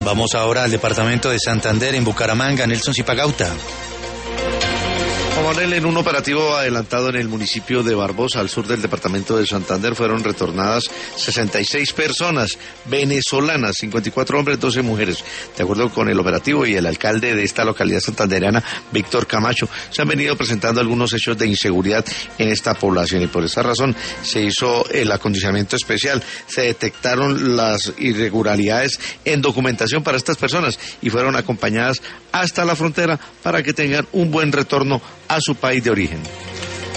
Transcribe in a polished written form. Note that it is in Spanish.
Vamos ahora al departamento de Santander, en Bucaramanga. Nelson Zipagauta. Juan Manuel, en un operativo adelantado en el municipio de Barbosa, al sur del departamento de Santander, fueron retornadas 66 personas venezolanas, 54 hombres, 12 mujeres. De acuerdo con el operativo y el alcalde de esta localidad santandereana, Víctor Camacho, se han venido presentando algunos hechos de inseguridad en esta población y por esa razón se hizo el acondicionamiento especial. Se detectaron las irregularidades en documentación para estas personas y fueron acompañadas hasta la frontera para que tengan un buen retorno a su país de origen.